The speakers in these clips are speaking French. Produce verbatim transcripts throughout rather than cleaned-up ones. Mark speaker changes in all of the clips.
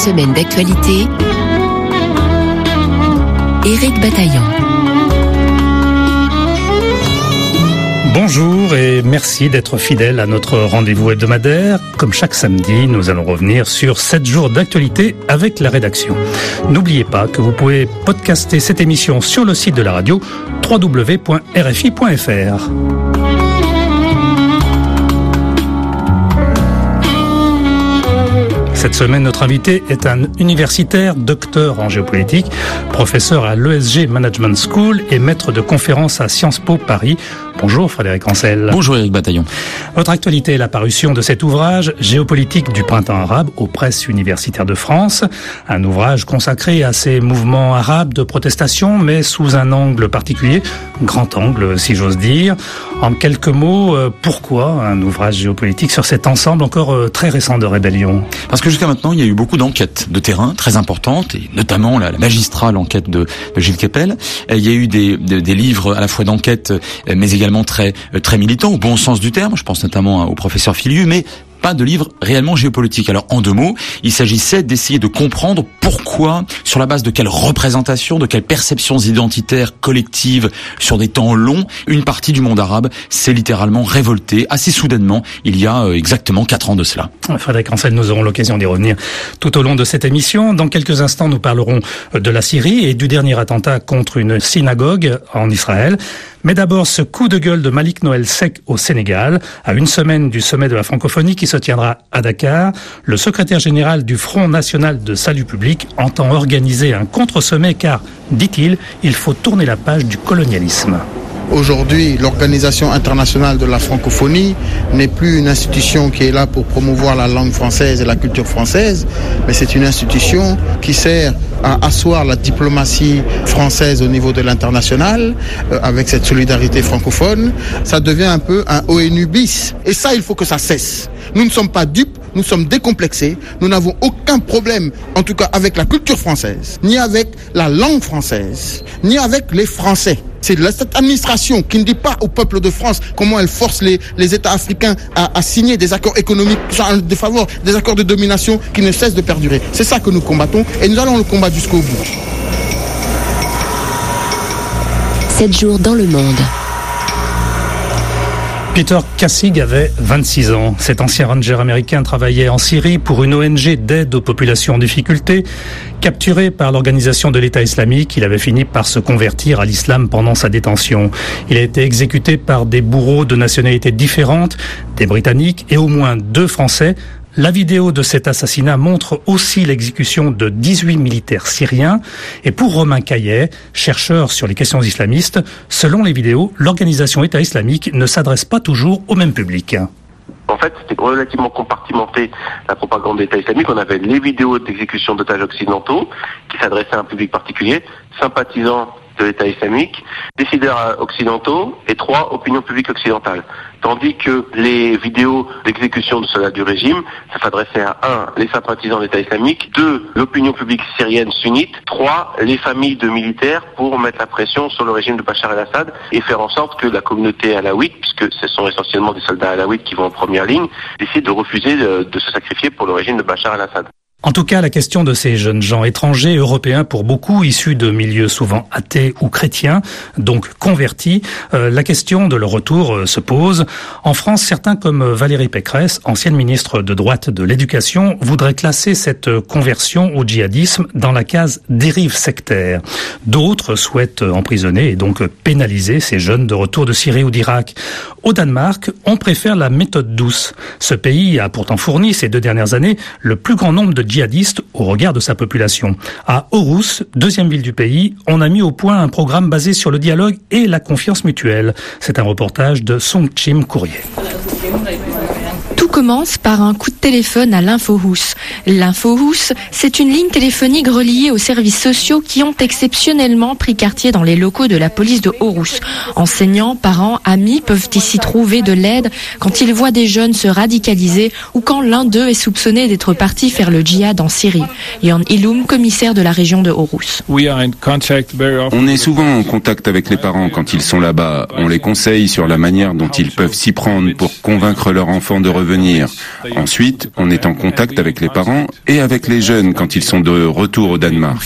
Speaker 1: semaine d'actualité, Éric Bataillon.
Speaker 2: Bonjour et merci d'être fidèle à notre rendez-vous hebdomadaire. Comme chaque samedi, nous allons revenir sur sept jours d'actualité avec la rédaction. N'oubliez pas que vous pouvez podcaster cette émission sur le site de la radio w w w point r f i point f r. Cette semaine, notre invité est un universitaire, docteur en géopolitique, professeur à l'E S G Management School et maître de conférences à Sciences Po Paris. Bonjour Frédéric Ancel.
Speaker 3: Bonjour Éric Bataillon.
Speaker 2: Votre actualité est la parution de cet ouvrage, Géopolitique du printemps arabe, aux presses universitaires de France. Un ouvrage consacré à ces mouvements arabes de protestation, mais sous un angle particulier, grand angle si j'ose dire. En quelques mots, pourquoi un ouvrage géopolitique sur cet ensemble encore très récent de rébellion ?
Speaker 3: Parce que jusqu'à maintenant, il y a eu beaucoup d'enquêtes de terrain très importantes, et notamment la, la magistrale enquête de, de Gilles Kepel. Il y a eu des, des, des livres à la fois d'enquête, mais également très très militants, au bon sens du terme. Je pense notamment au professeur Filiu, mais pas de livre réellement géopolitique. Alors, en deux mots, il s'agissait d'essayer de comprendre pourquoi, sur la base de quelles représentations, de quelles perceptions identitaires collectives sur des temps longs, une partie du monde arabe s'est littéralement révoltée assez soudainement il y a exactement quatre ans de cela.
Speaker 2: Frédéric Ancel, nous aurons l'occasion d'y revenir tout au long de cette émission. Dans quelques instants, nous parlerons de la Syrie et du dernier attentat contre une synagogue en Israël. Mais d'abord, ce coup de gueule de Malik Noël Sek au Sénégal, à une semaine du sommet de la francophonie qui se tiendra à Dakar. Le secrétaire général du Front national de salut public entend organiser un contre-sommet car, dit-il, il faut tourner la page du colonialisme.
Speaker 4: Aujourd'hui, l'Organisation internationale de la francophonie n'est plus une institution qui est là pour promouvoir la langue française et la culture française, mais c'est une institution qui sert à asseoir la diplomatie française au niveau de l'international, euh, avec cette solidarité francophone. Ça devient un peu un O N U bis. Et ça, il faut que ça cesse. Nous ne sommes pas dupes, nous sommes décomplexés, nous n'avons aucun problème, en tout cas avec la culture française, ni avec la langue française, ni avec les Français. C'est cette administration qui ne dit pas au peuple de France comment elle force les, les États africains à, à signer des accords économiques en défaveur, des accords de domination qui ne cessent de perdurer. C'est ça que nous combattons et nous allons le combattre jusqu'au bout.
Speaker 1: sept jours dans le monde.
Speaker 2: Peter Kassig avait vingt-six ans. Cet ancien ranger américain travaillait en Syrie pour une O N G d'aide aux populations en difficulté. Capturé par l'organisation de l'État islamique, il avait fini par se convertir à l'islam pendant sa détention. Il a été exécuté par des bourreaux de nationalités différentes, des Britanniques et au moins deux Français. La vidéo de cet assassinat montre aussi l'exécution de dix-huit militaires syriens. Et pour Romain Caillet, chercheur sur les questions islamistes, selon les vidéos, l'organisation État islamique ne s'adresse pas toujours au même public.
Speaker 5: En fait, c'était relativement compartimenté, la propagande d'État islamique. On avait les vidéos d'exécution d'otages occidentaux qui s'adressaient à un public particulier, sympathisants de l'État islamique, décideurs occidentaux et trois, opinion publique occidentale. Tandis que les vidéos d'exécution de soldats du régime, ça s'adressait à un, les sympathisants de l'État islamique, deux, l'opinion publique syrienne sunnite, trois, les familles de militaires pour mettre la pression sur le régime de Bachar el-Assad et faire en sorte que la communauté alaouite, puisque ce sont essentiellement des soldats alaouites qui vont en première ligne, décide de refuser de, de se sacrifier pour le régime de Bachar el-Assad.
Speaker 2: En tout cas, la question de ces jeunes gens étrangers, européens pour beaucoup, issus de milieux souvent athées ou chrétiens, donc convertis, euh, la question de leur retour euh, se pose. En France, certains comme Valérie Pécresse, ancienne ministre de droite de l'Éducation, voudraient classer cette conversion au djihadisme dans la case dérive sectaire. D'autres souhaitent emprisonner et donc pénaliser ces jeunes de retour de Syrie ou d'Irak. Au Danemark, on préfère la méthode douce. Ce pays a pourtant fourni ces deux dernières années le plus grand nombre de djihadistes au regard de sa population. À Aarhus, deuxième ville du pays, on a mis au point un programme basé sur le dialogue et la confiance mutuelle. C'est un reportage de Song Chim Courrier.
Speaker 6: Tout commence par un coup de téléphone à l'Infohus. L'Infohus, c'est une ligne téléphonique reliée aux services sociaux qui ont exceptionnellement pris quartier dans les locaux de la police de Aarhus. Enseignants, parents, amis peuvent ici trouver de l'aide quand ils voient des jeunes se radicaliser ou quand l'un d'eux est soupçonné d'être parti faire le djihad en Syrie. Jan Ilum, commissaire de la région de Aarhus.
Speaker 7: On est souvent en contact avec les parents quand ils sont là-bas. On les conseille sur la manière dont ils peuvent s'y prendre pour convaincre leur enfant de revenir revenir. Ensuite, on est en contact avec les parents et avec les jeunes quand ils sont de retour au Danemark.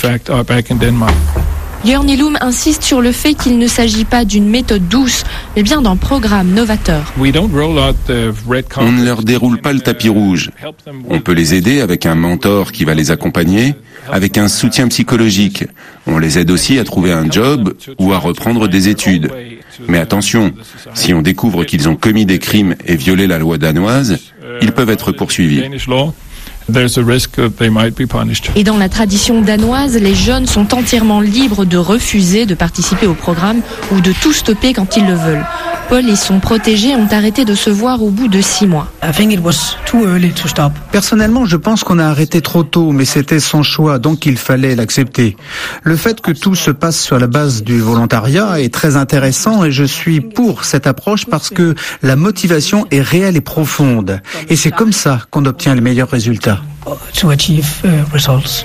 Speaker 6: Jørn Illum insiste sur le fait qu'il ne s'agit pas d'une méthode douce, mais bien d'un programme novateur.
Speaker 7: On ne leur déroule pas le tapis rouge. On peut les aider avec un mentor qui va les accompagner, avec un soutien psychologique. On les aide aussi à trouver un job ou à reprendre des études. Mais attention, si on découvre qu'ils ont commis des crimes et violé la loi danoise, ils peuvent être poursuivis.
Speaker 6: Et dans la tradition danoise, les jeunes sont entièrement libres de refuser de participer au programme ou de tout stopper quand ils le veulent. Paul et son protégé ont arrêté de se voir au bout de six mois.
Speaker 8: Personnellement, je pense qu'on a arrêté trop tôt, mais c'était son choix, donc il fallait l'accepter. Le fait que tout se passe sur la base du volontariat est très intéressant et je suis pour cette approche parce que la motivation est réelle et profonde. Et c'est comme ça qu'on obtient les meilleurs résultats.
Speaker 6: To achieve uh, results.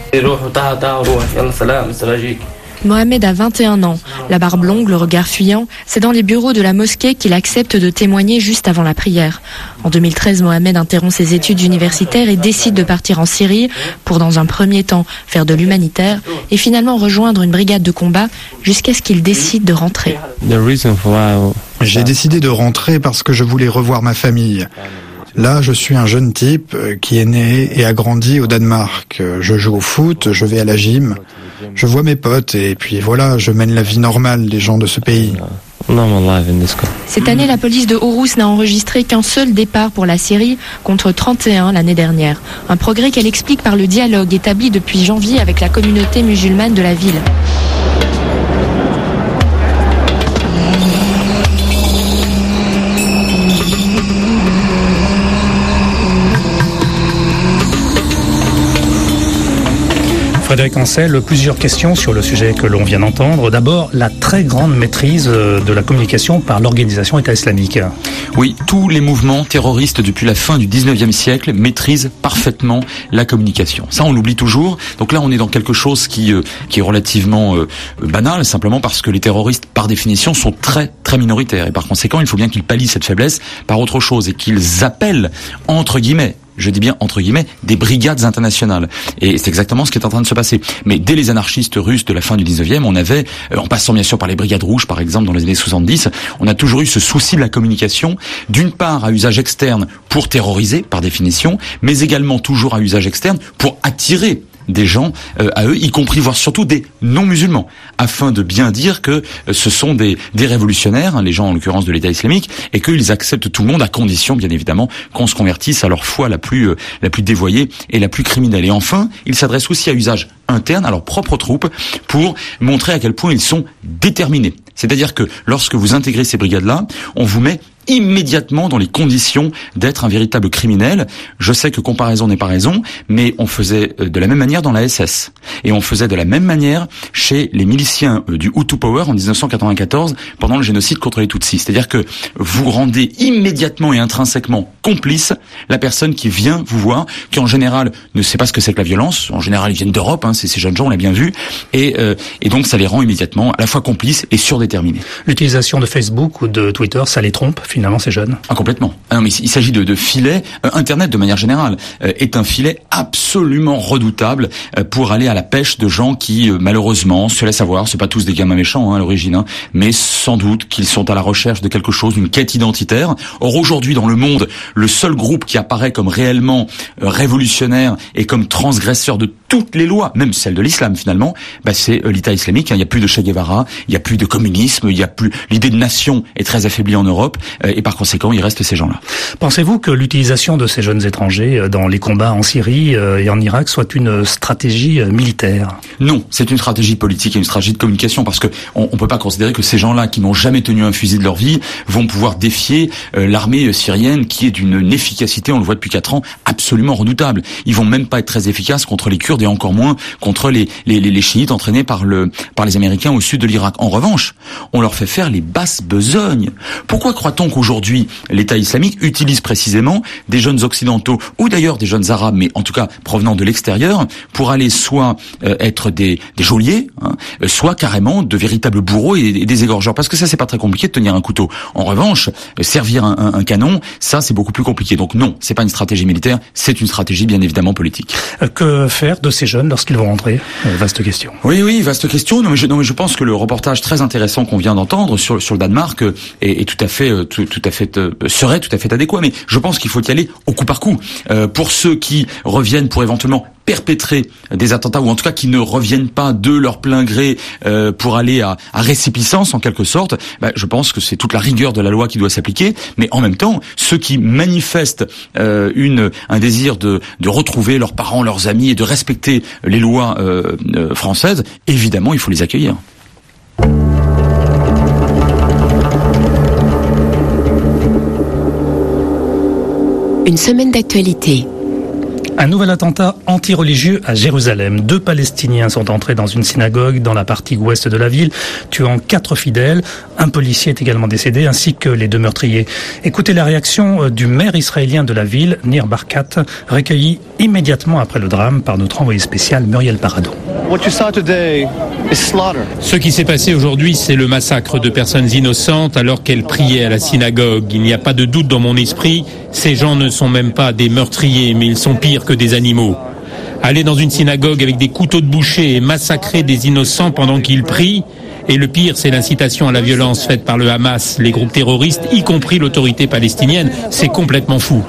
Speaker 6: Mohamed a vingt et un ans. La barbe longue, le regard fuyant, c'est dans les bureaux de la mosquée qu'il accepte de témoigner juste avant la prière. En deux mille treize, Mohamed interrompt ses études universitaires et décide de partir en Syrie pour, dans un premier temps, faire de l'humanitaire et finalement rejoindre une brigade de combat jusqu'à ce qu'il décide de rentrer.
Speaker 9: J'ai décidé de rentrer parce que je voulais revoir ma famille. Là, je suis un jeune type qui est né et a grandi au Danemark. Je joue au foot, je vais à la gym, je vois mes potes et puis voilà, je mène la vie normale des gens de ce pays.
Speaker 6: Cette année, la police de Aarhus n'a enregistré qu'un seul départ pour la Syrie contre trente et un l'année dernière. Un progrès qu'elle explique par le dialogue établi depuis janvier avec la communauté musulmane de la ville.
Speaker 2: Frédéric Ancel, plusieurs questions sur le sujet que l'on vient d'entendre. D'abord, la très grande maîtrise de la communication par l'organisation État islamique.
Speaker 3: Oui, tous les mouvements terroristes depuis la fin du dix-neuvième siècle maîtrisent parfaitement la communication. Ça, on l'oublie toujours. Donc là, on est dans quelque chose qui, euh, qui est relativement euh, banal, simplement parce que les terroristes, par définition, sont très, très minoritaires. Et par conséquent, il faut bien qu'ils pallient cette faiblesse par autre chose et qu'ils appellent, entre guillemets, je dis bien entre guillemets, des brigades internationales. Et c'est exactement ce qui est en train de se passer. Mais dès les anarchistes russes de la fin du dix-neuvième, on avait, en passant bien sûr par les brigades rouges par exemple dans les années soixante-dix, on a toujours eu ce souci de la communication, d'une part à usage externe pour terroriser par définition, mais également toujours à usage externe pour attirer des gens euh, à eux, y compris voire surtout des non-musulmans, afin de bien dire que euh, ce sont des, des révolutionnaires, hein, les gens en l'occurrence de l'État islamique, et qu'ils acceptent tout le monde à condition bien évidemment qu'on se convertisse à leur foi la plus euh, la plus dévoyée et la plus criminelle. Et enfin, ils s'adressent aussi à usage interne, à leurs propres troupes, pour montrer à quel point ils sont déterminés. C'est-à-dire que lorsque vous intégrez ces brigades-là, on vous met immédiatement dans les conditions d'être un véritable criminel. Je sais que comparaison n'est pas raison, mais on faisait de la même manière dans la S S. Et on faisait de la même manière chez les miliciens du Hutu Power en dix-neuf cent quatre-vingt-quatorze pendant le génocide contre les Tutsis. C'est-à-dire que vous rendez immédiatement et intrinsèquement complice la personne qui vient vous voir, qui en général ne sait pas ce que c'est que la violence. En général, ils viennent d'Europe, hein, c'est ces jeunes gens, on l'a bien vu. Et, euh, et donc ça les rend immédiatement à la fois complices et surdéterminés.
Speaker 2: L'utilisation de Facebook ou de Twitter, ça les trompe finalement ces jeunes?
Speaker 3: Ah, complètement. Ah non, mais il s'agit de, de filets. Euh, Internet, de manière générale, euh, est un filet absolument redoutable euh, pour aller à la pêche de gens qui, euh, malheureusement, se laissent avoir. C'est pas tous des gamins méchants hein, à l'origine, hein, mais sans doute qu'ils sont à la recherche de quelque chose, d'une quête identitaire. Or, aujourd'hui, dans le monde, le seul groupe qui apparaît comme réellement euh, révolutionnaire et comme transgresseur de toutes les lois, même celles de l'islam finalement, bah, c'est euh, l'État islamique. Hein. Il n'y a plus de Che Guevara, il n'y a plus de communisme, il n'y a plus... L'idée de nation est très affaiblie en Europe. Euh, et par conséquent, il reste ces gens-là.
Speaker 2: Pensez-vous que l'utilisation de ces jeunes étrangers dans les combats en Syrie et en Irak soit une stratégie militaire?
Speaker 3: Non, c'est une stratégie politique et une stratégie de communication, parce que on, on peut pas considérer que ces gens-là qui n'ont jamais tenu un fusil de leur vie vont pouvoir défier euh, l'armée syrienne qui est d'une efficacité, on le voit depuis quatre ans, absolument redoutable. Ils vont même pas être très efficaces contre les Kurdes et encore moins contre les, les, les, les chiites entraînés par, le, par les Américains au sud de l'Irak. En revanche, on leur fait faire les basses besognes. Pourquoi croit-on donc aujourd'hui, l'État islamique utilise précisément des jeunes occidentaux ou d'ailleurs des jeunes arabes, mais en tout cas provenant de l'extérieur, pour aller soit euh, être des, des geôliers, hein, soit carrément de véritables bourreaux et, et des égorgeurs. Parce que ça, c'est pas très compliqué de tenir un couteau. En revanche, euh, servir un, un, un canon, ça, c'est beaucoup plus compliqué. Donc non, c'est pas une stratégie militaire, c'est une stratégie bien évidemment politique.
Speaker 2: Euh, que faire de ces jeunes lorsqu'ils vont rentrer ? euh, Vaste question.
Speaker 3: Oui, oui, vaste question. Non, mais je, non, mais je pense que le reportage très intéressant qu'on vient d'entendre sur, sur le Danemark euh, est, est tout à fait, euh, tout, tout à fait euh, serait tout à fait adéquat. Mais je pense qu'il faut y aller au coup par coup. Euh, pour ceux qui reviennent pour éventuellement perpétrer des attentats, ou en tout cas qui ne reviennent pas de leur plein gré euh, pour aller à, à récépissance en quelque sorte, bah, je pense que c'est toute la rigueur de la loi qui doit s'appliquer. Mais en même temps, ceux qui manifestent euh, une un désir de de retrouver leurs parents, leurs amis et de respecter les lois euh, euh, françaises, évidemment, il faut les accueillir.
Speaker 1: Une semaine d'actualité.
Speaker 2: Un nouvel attentat anti-religieux à Jérusalem. Deux Palestiniens sont entrés dans une synagogue dans la partie ouest de la ville, tuant quatre fidèles. Un policier est également décédé, ainsi que les deux meurtriers. Écoutez la réaction du maire israélien de la ville, Nir Barkat, recueillie immédiatement après le drame par notre envoyé spécial Muriel Paradon.
Speaker 10: Ce qui s'est passé aujourd'hui, c'est le massacre de personnes innocentes alors qu'elles priaient à la synagogue. Il n'y a pas de doute dans mon esprit, ces gens ne sont même pas des meurtriers, mais ils sont pires que des animaux. Aller dans une synagogue avec des couteaux de boucher et massacrer des innocents pendant qu'ils prient, et le pire, c'est l'incitation à la violence faite par le Hamas, les groupes terroristes, y compris l'autorité palestinienne, c'est complètement fou.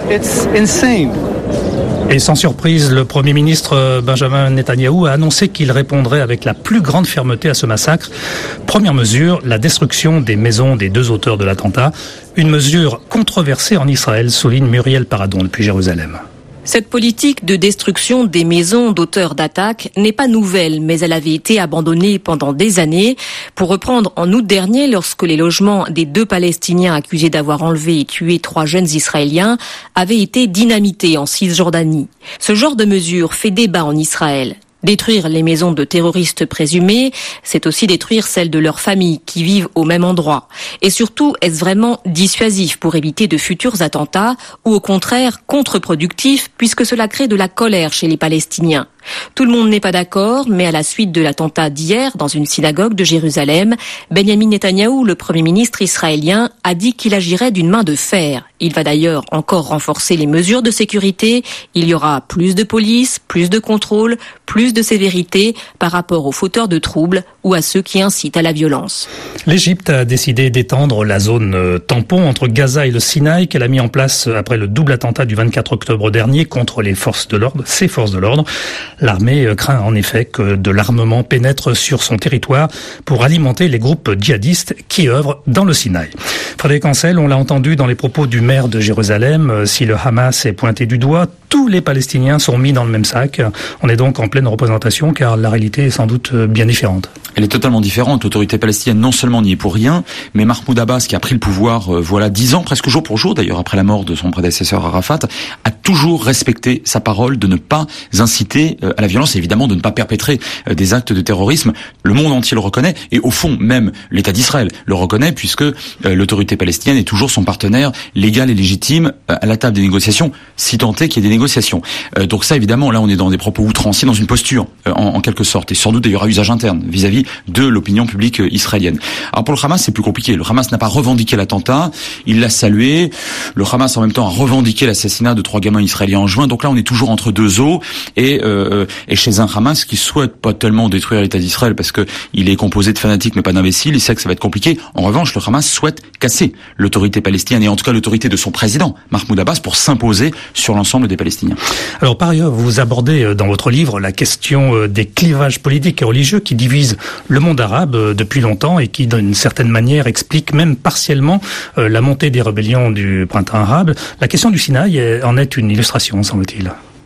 Speaker 2: Et sans surprise, le Premier ministre Benjamin Netanyahou a annoncé qu'il répondrait avec la plus grande fermeté à ce massacre. Première mesure, la destruction des maisons des deux auteurs de l'attentat. Une mesure controversée en Israël, souligne Muriel Paradon depuis Jérusalem.
Speaker 11: Cette politique de destruction des maisons d'auteurs d'attaques n'est pas nouvelle, mais elle avait été abandonnée pendant des années. Pour reprendre en août dernier, lorsque les logements des deux Palestiniens accusés d'avoir enlevé et tué trois jeunes Israéliens avaient été dynamités en Cisjordanie. Ce genre de mesure fait débat en Israël. Détruire les maisons de terroristes présumés, c'est aussi détruire celles de leurs familles qui vivent au même endroit. Et surtout, est-ce vraiment dissuasif pour éviter de futurs attentats ou au contraire contre-productif puisque cela crée de la colère chez les Palestiniens? Tout le monde n'est pas d'accord, mais à la suite de l'attentat d'hier dans une synagogue de Jérusalem, Benjamin Netanyahou, le Premier ministre israélien, a dit qu'il agirait d'une main de fer. Il va d'ailleurs encore renforcer les mesures de sécurité. Il y aura plus de police, plus de contrôle, plus de sévérité par rapport aux fauteurs de troubles ou à ceux qui incitent à la violence.
Speaker 2: L'Égypte a décidé d'étendre la zone tampon entre Gaza et le Sinaï qu'elle a mis en place après le double attentat du vingt-quatre octobre dernier contre les forces de l'ordre, ses forces de l'ordre. L'armée craint en effet que de l'armement pénètre sur son territoire pour alimenter les groupes djihadistes qui œuvrent dans le Sinaï. Frédéric Ancel, on l'a entendu dans les propos du maire de Jérusalem, si le Hamas est pointé du doigt, tous les Palestiniens sont mis dans le même sac. On est donc en pleine représentation car la réalité est sans doute bien différente.
Speaker 3: Elle est totalement différente. L'autorité palestinienne non seulement n'y est pour rien, mais Mahmoud Abbas, qui a pris le pouvoir euh, voilà dix ans, presque jour pour jour d'ailleurs après la mort de son prédécesseur Arafat, a toujours respecté sa parole de ne pas inciter euh, à la violence et évidemment de ne pas perpétrer euh, des actes de terrorisme. Le monde entier le reconnaît et au fond même l'État d'Israël le reconnaît puisque euh, l'autorité palestinienne est toujours son partenaire légal et légitime euh, à la table des négociations, si tant est qu'il y ait des négociations. Euh, donc ça évidemment, là on est dans des propos outranciers, dans une posture euh, en, en quelque sorte et sans doute d'ailleurs à usage interne vis-à-vis de l'opinion publique israélienne. Alors pour le Hamas, c'est plus compliqué. Le Hamas n'a pas revendiqué l'attentat, il l'a salué. Le Hamas en même temps a revendiqué l'assassinat de trois gamins israéliens en juin. Donc là, on est toujours entre deux eaux et, euh, et chez un Hamas qui souhaite pas tellement détruire l'État d'Israël parce que il est composé de fanatiques mais pas d'imbéciles. Il sait que ça va être compliqué. En revanche, le Hamas souhaite casser l'autorité palestinienne et en tout cas l'autorité de son président, Mahmoud Abbas, pour s'imposer sur l'ensemble des Palestiniens.
Speaker 2: Alors par ailleurs, vous abordez dans votre livre la question des clivages politiques et religieux qui divisent le monde arabe euh, depuis longtemps et qui, d'une certaine manière, explique même partiellement euh, la montée des rébellions du printemps arabe. La question du Sinaï en est une illustration, semble-t-il.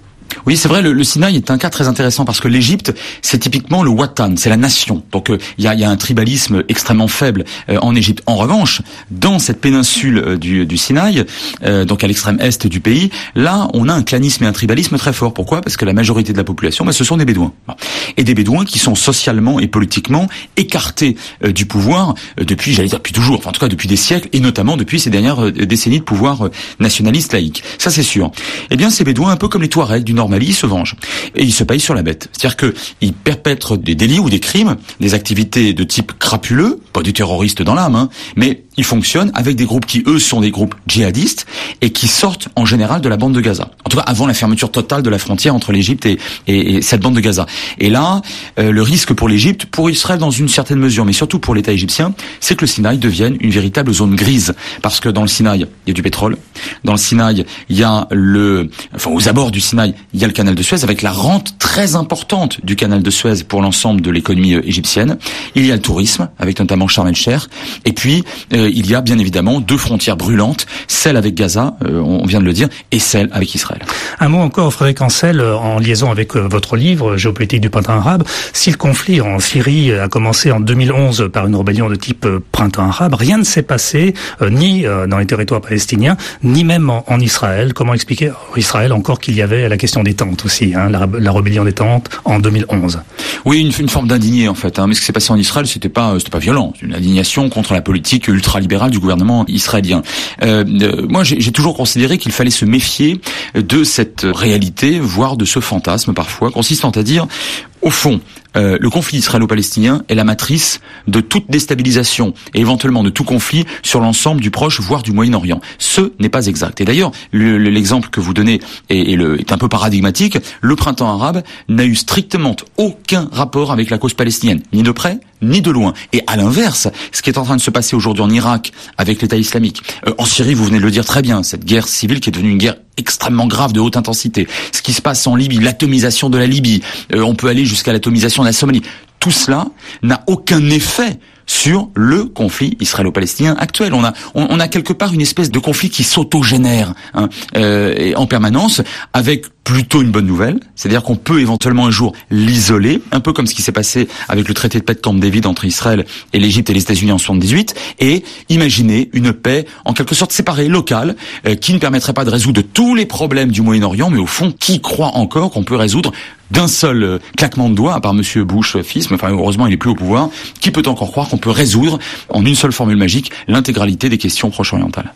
Speaker 3: Oui, c'est vrai, le, le Sinaï est un cas très intéressant parce que l'Égypte, c'est typiquement le Watan, c'est la nation. Donc il euh, y, a, y a un tribalisme extrêmement faible euh, en Égypte. En revanche, dans cette péninsule euh, du, du Sinaï, euh, donc à l'extrême est du pays, là, on a un clanisme et un tribalisme très fort. Pourquoi ? Parce que la majorité de la population, bah, ce sont des Bédouins. Et des Bédouins qui sont socialement et politiquement écartés euh, du pouvoir euh, depuis, j'allais dire depuis toujours, enfin en tout cas depuis des siècles, et notamment depuis ces dernières euh, décennies de pouvoir euh, nationaliste laïque. Ça c'est sûr. Eh bien ces Bédouins, un peu comme les Touaregs du Nord Mali, ils se vengent. Et ils se payent sur la bête. C'est-à-dire qu'ils perpètrent des délits ou des crimes, des activités de type crapuleux, pas du terroriste dans l'âme, hein, mais ils fonctionnent avec des groupes qui, eux, sont des groupes djihadistes et qui sortent en général de la bande de Gaza. En tout cas, avant la fermeture totale de la frontière entre l'Égypte et, et, et cette bande de Gaza. Et là, euh, le risque pour l'Égypte, pour Israël dans une certaine mesure, mais surtout pour l'État égyptien, c'est que le Sinaï devienne une véritable zone grise. Parce que dans le Sinaï, il y a du pétrole. Dans le Sinaï, il y a le, enfin, aux abords du Sinaï, il y a le canal de Suez avec la rente très importante du canal de Suez pour l'ensemble de l'économie euh, égyptienne. Il y a le tourisme, avec notamment Sharm el-Sheikh. Et puis, euh, il y a bien évidemment deux frontières brûlantes, celle avec Gaza, euh, on vient de le dire, et celle avec Israël.
Speaker 2: Un mot encore, Frédéric Ancel, en liaison avec votre livre « Géopolitique du printemps arabe ». Si le conflit en Syrie a commencé en deux mille onze par une rébellion de type printemps arabe, rien ne s'est passé, euh, ni euh, dans les territoires palestiniens, ni même en, en Israël. Comment expliquer en Israël encore qu'il y avait la question des tentes aussi, hein, la, la rébellion des tentes en deux mille onze?
Speaker 3: Oui, une, une forme d'indigné en fait. Hein. Mais ce qui s'est passé en Israël, c'était pas, c'était pas violent. C'est une indignation contre la politique ultralibérale du gouvernement israélien. Euh, euh, moi, j'ai, j'ai toujours considéré qu'il fallait se méfier de cette réalité, voire de ce fantasme parfois, consistant à dire, au fond, euh, le conflit israélo-palestinien est la matrice de toute déstabilisation et éventuellement de tout conflit sur l'ensemble du Proche, voire du Moyen-Orient. Ce n'est pas exact. Et d'ailleurs, le, le, l'exemple que vous donnez est, est, le, est un peu paradigmatique. Le printemps arabe n'a eu strictement aucun rapport avec la cause palestinienne, ni de près, ni de loin. Et à l'inverse, ce qui est en train de se passer aujourd'hui en Irak avec l'État islamique, euh, en Syrie, vous venez de le dire très bien, cette guerre civile qui est devenue une guerre extrêmement grave de haute intensité, ce qui se passe en Libye, l'atomisation de la Libye, euh, on peut aller jusqu'à l'atomisation de la Somalie, tout cela n'a aucun effet sur le conflit israélo-palestinien actuel. On a, on, on a quelque part une espèce de conflit qui s'autogénère hein, euh, et en permanence, avec plutôt une bonne nouvelle, c'est-à-dire qu'on peut éventuellement un jour l'isoler, un peu comme ce qui s'est passé avec le traité de paix de Camp David entre Israël et l'Égypte et les États-Unis en soixante-dix-huit, et imaginer une paix en quelque sorte séparée, locale, euh, qui ne permettrait pas de résoudre tous les problèmes du Moyen-Orient, mais au fond, qui croit encore qu'on peut résoudre d'un seul euh, claquement de doigts, à part Monsieur Bush fils, mais enfin heureusement il est plus au pouvoir, qui peut encore croire qu'on peut résoudre en une seule formule magique l'intégralité des questions proche-orientales.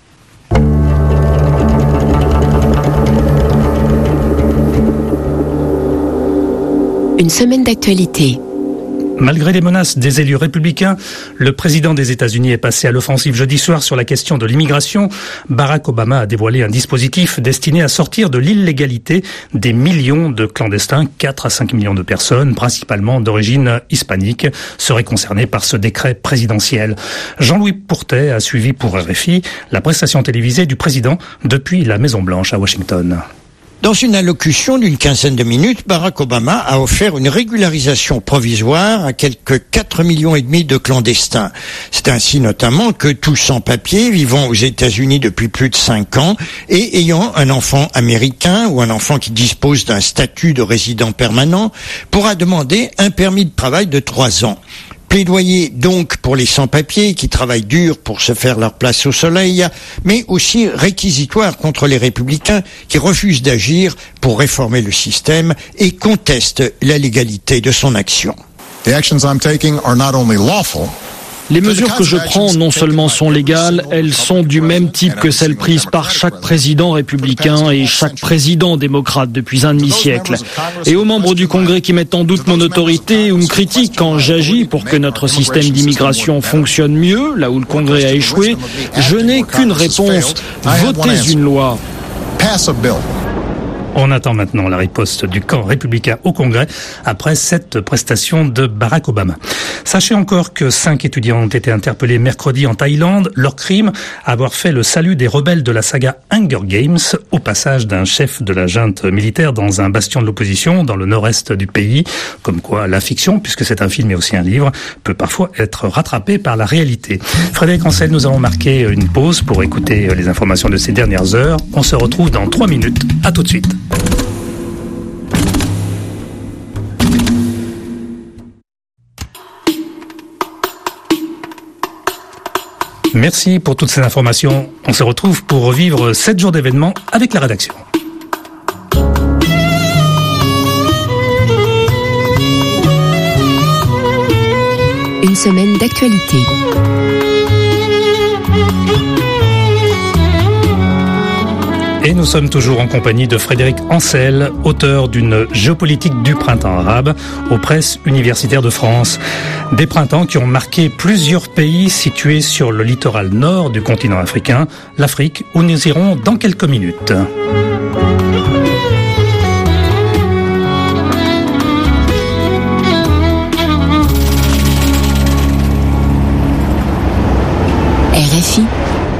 Speaker 1: Une semaine d'actualité.
Speaker 2: Malgré les menaces des élus républicains, le président des États-Unis est passé à l'offensive jeudi soir sur la question de l'immigration. Barack Obama a dévoilé un dispositif destiné à sortir de l'illégalité des millions de clandestins. quatre à cinq millions de personnes, principalement d'origine hispanique, seraient concernées par ce décret présidentiel. Jean-Louis Pourtet a suivi pour R F I la prestation télévisée du président depuis la Maison-Blanche à Washington.
Speaker 12: Dans une allocution d'une quinzaine de minutes, Barack Obama a offert une régularisation provisoire à quelques quatre millions et demi de clandestins. C'est ainsi notamment que tout sans-papiers vivant aux États-Unis depuis plus de cinq ans et ayant un enfant américain ou un enfant qui dispose d'un statut de résident permanent pourra demander un permis de travail de trois ans. Plaidoyer donc pour les sans-papiers qui travaillent dur pour se faire leur place au soleil, mais aussi réquisitoire contre les républicains qui refusent d'agir pour réformer le système et contestent la légalité de son action.
Speaker 13: The actions I'm taking are not only lawful.
Speaker 14: Les mesures que je prends non seulement sont légales, elles sont du même type que celles prises par chaque président républicain et chaque président démocrate depuis un demi-siècle. Et aux membres du Congrès qui mettent en doute mon autorité ou me critiquent quand j'agis pour que notre système d'immigration fonctionne mieux, là où le Congrès a échoué, je n'ai qu'une réponse, votez une loi.
Speaker 2: On attend maintenant la riposte du camp républicain au Congrès après cette prestation de Barack Obama. Sachez encore que cinq étudiants ont été interpellés mercredi en Thaïlande. Leur crime, avoir fait le salut des rebelles de la saga Hunger Games au passage d'un chef de la junte militaire dans un bastion de l'opposition dans le nord-est du pays. Comme quoi la fiction, puisque c'est un film et aussi un livre, peut parfois être rattrapée par la réalité. Frédéric Ancel, nous allons marquer une pause pour écouter les informations de ces dernières heures. On se retrouve dans trois minutes. À tout de suite. Merci pour toutes ces informations. On se retrouve pour revivre sept jours d'événements avec la rédaction.
Speaker 1: Une semaine d'actualité.
Speaker 2: Et nous sommes toujours en compagnie de Frédéric Ancel, auteur d'une géopolitique du printemps arabe aux presses universitaires de France. Des printemps qui ont marqué plusieurs pays situés sur le littoral nord du continent africain, l'Afrique, où nous irons dans quelques minutes.
Speaker 1: R F I.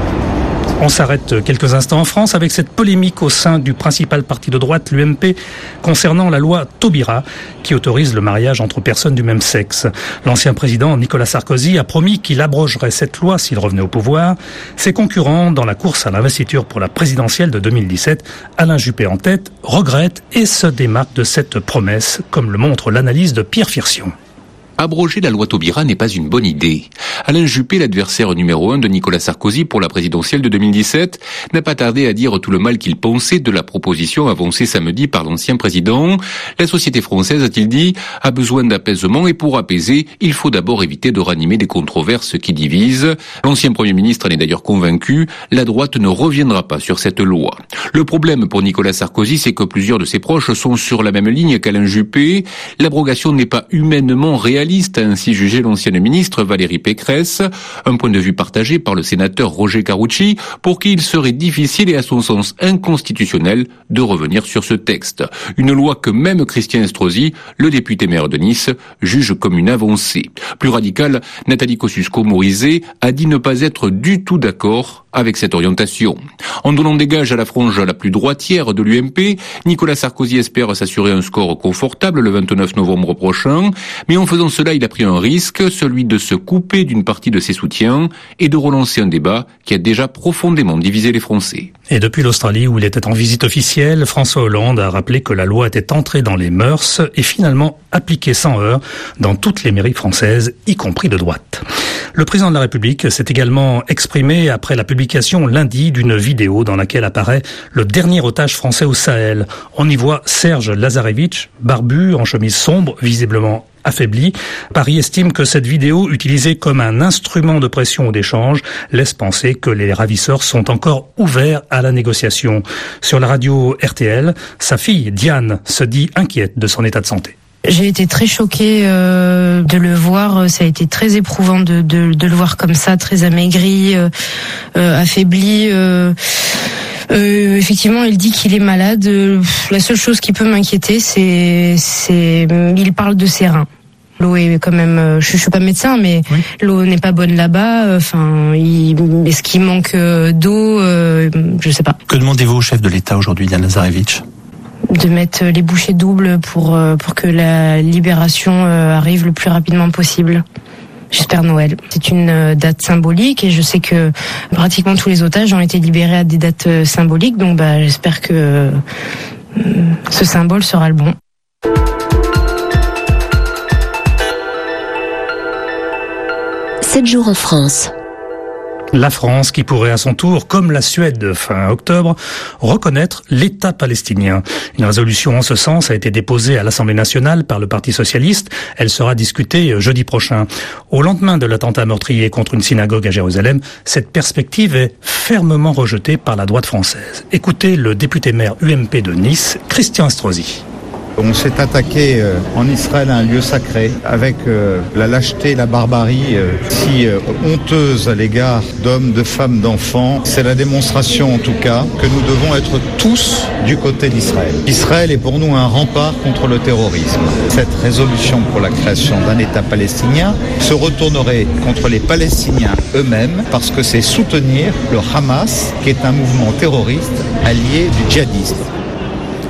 Speaker 2: On s'arrête quelques instants en France avec cette polémique au sein du principal parti de droite, l'U M P, concernant la loi Taubira qui autorise le mariage entre personnes du même sexe. L'ancien président Nicolas Sarkozy a promis qu'il abrogerait cette loi s'il revenait au pouvoir. Ses concurrents dans la course à l'investiture pour la présidentielle de deux mille dix-sept, Alain Juppé en tête, regrettent et se démarquent de cette promesse, comme le montre l'analyse de Pierre Firsion.
Speaker 15: Abroger la loi Taubira n'est pas une bonne idée. Alain Juppé, l'adversaire numéro un de Nicolas Sarkozy pour la présidentielle de deux mille dix-sept, n'a pas tardé à dire tout le mal qu'il pensait de la proposition avancée samedi par l'ancien président. La société française, a-t-il dit, a besoin d'apaisement et pour apaiser, il faut d'abord éviter de ranimer des controverses qui divisent. L'ancien Premier ministre en est d'ailleurs convaincu, la droite ne reviendra pas sur cette loi. Le problème pour Nicolas Sarkozy, c'est que plusieurs de ses proches sont sur la même ligne qu'Alain Juppé. L'abrogation n'est pas humainement réaliste, a ainsi jugé l'ancienne ministre Valérie Pécresse, un point de vue partagé par le sénateur Roger Karoutchi, pour qui il serait difficile et à son sens inconstitutionnel de revenir sur ce texte. Une loi que même Christian Estrosi, le député maire de Nice, juge comme une avancée. Plus radicale, Nathalie Kosciusko-Morizet a dit ne pas être du tout d'accord avec cette orientation. En donnant des gages à la frange la plus droitière de l'U M P, Nicolas Sarkozy espère s'assurer un score confortable le vingt-neuf novembre prochain, mais en faisant cela, il a pris un risque, celui de se couper d'une partie de ses soutiens et de relancer un débat qui a déjà profondément divisé les Français.
Speaker 2: Et depuis l'Australie, où il était en visite officielle, François Hollande a rappelé que la loi était entrée dans les mœurs et finalement appliquée sans heurts dans toutes les mairies françaises, y compris de droite. Le président de la République s'est également exprimé après la publication lundi d'une vidéo dans laquelle apparaît le dernier otage français au Sahel. On y voit Serge Lazarevitch, barbu, en chemise sombre, visiblement affaibli. Paris estime que cette vidéo, utilisée comme un instrument de pression ou d'échange, laisse penser que les ravisseurs sont encore ouverts à la négociation. Sur la radio R T L, sa fille Diane se dit inquiète de son état de santé.
Speaker 16: J'ai été très choquée euh, de le voir. Ça a été très éprouvant de, de, de le voir comme ça, très amaigri, euh, euh, affaibli. Euh, euh, effectivement, il dit qu'il est malade. La seule chose qui peut m'inquiéter, c'est, c'est, il parle de ses reins. L'eau est quand même, je, je suis pas médecin, mais oui. L'eau n'est pas bonne là-bas. Enfin, il, est-ce qu'il manque d'eau euh, Je sais pas.
Speaker 17: Que demandez-vous au chef de l'État aujourd'hui, Diane Lazarevitch ?
Speaker 16: De mettre les bouchées doubles pour pour que la libération arrive le plus rapidement possible. J'espère Noël. C'est une date symbolique et je sais que pratiquement tous les otages ont été libérés à des dates symboliques, donc bah j'espère que ce symbole sera le bon.
Speaker 1: Sept jours en France.
Speaker 2: La France qui pourrait à son tour, comme la Suède fin octobre, reconnaître l'État palestinien. Une résolution en ce sens a été déposée à l'Assemblée nationale par le Parti socialiste. Elle sera discutée jeudi prochain. Au lendemain de l'attentat meurtrier contre une synagogue à Jérusalem, cette perspective est fermement rejetée par la droite française. Écoutez le député maire U M P de Nice, Christian Estrosi.
Speaker 18: On s'est attaqué euh, en Israël à un lieu sacré avec euh, la lâcheté, la barbarie euh, si euh, honteuse à l'égard d'hommes, de femmes, d'enfants. C'est la démonstration en tout cas que nous devons être tous du côté d'Israël. Israël est pour nous un rempart contre le terrorisme. Cette résolution pour la création d'un État palestinien se retournerait contre les Palestiniens eux-mêmes parce que c'est soutenir le Hamas qui est un mouvement terroriste allié du djihadisme.